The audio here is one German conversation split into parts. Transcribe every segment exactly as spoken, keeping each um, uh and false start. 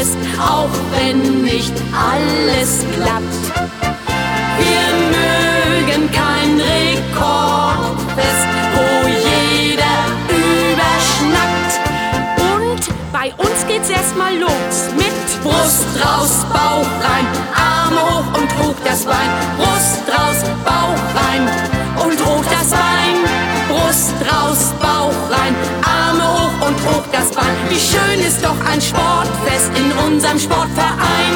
Sportfest, auch wenn nicht alles klappt. Wir mögen kein Rekordfest, wo jeder überschnappt. Und bei uns geht's erstmal los mit Brust raus, Bauch rein, Arme hoch und hoch das Bein. Brust raus, Bauch rein und hoch das Bein. Brust raus, Bauch rein, Arme hoch und hoch das Bein. Wie schön ist doch ein Sportfest in unserem Sportverein.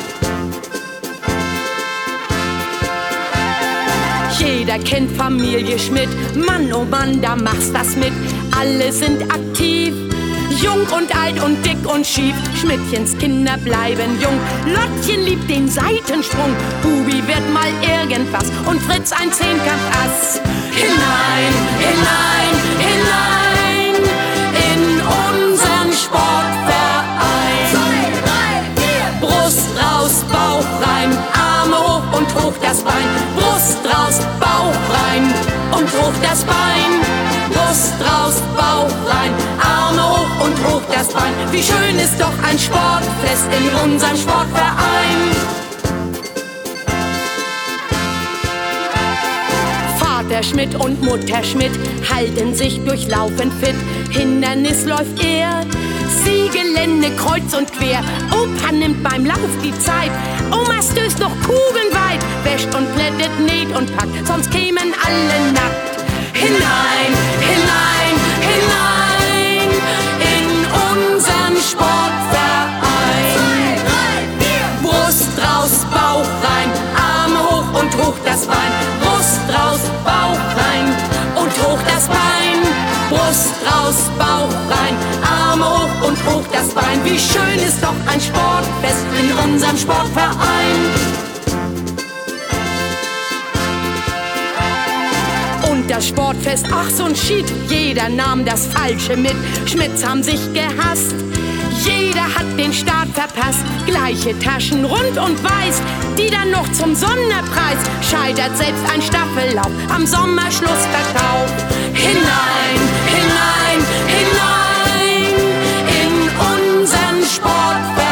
Jeder kennt Familie Schmidt, Mann, oh Mann, da machst was mit. Alle sind aktiv, jung und alt und dick und schief. Schmidtchens Kinder bleiben jung, Lottchen liebt den Seitensprung. Bubi wird mal irgendwas und Fritz ein Zehnkampfass. Hinein, hinein, hinein in unseren Sportverein. Zwei, drei, vier. Brust raus, Bauch rein, Arme hoch und hoch das Bein. Brust raus, Bauch rein und hoch das Bein. Brust raus, Bauch rein, Arme hoch und hoch das Bein. Wie schön ist doch ein Sportfest in unserem Sportverein. Vater Schmidt und Mutter Schmidt halten sich durchlaufend fit. Hindernis läuft er, Siegelände kreuz und quer. Opa nimmt beim Lauf die Zeit, Oma stößt noch kugelweit, wäscht und plättet, näht und packt, sonst kämen alle nackt. Hinein, hinein, hinein in unseren Sportverein. Zwei, drei, vier. Brust raus, Bauch rein, Arme hoch und hoch das Bein. Brust raus, Bauch rein und hoch das Bein. Brust raus, Bauch rein, Arme hoch und hoch das Bein. Wie schön ist doch ein Sportfest in unserem Sportverein. Und das Sportfest, ach so'n Schied, jeder nahm das Falsche mit. Schmidts haben sich gehasst, jeder hat den Start verpasst. Gleiche Taschen, rund und weiß, die dann noch zum Sonderpreis. Scheitert selbst ein Staffellauf am Sommerschlussverkauf. Hinein, hinein, hinein in unseren Sportverein.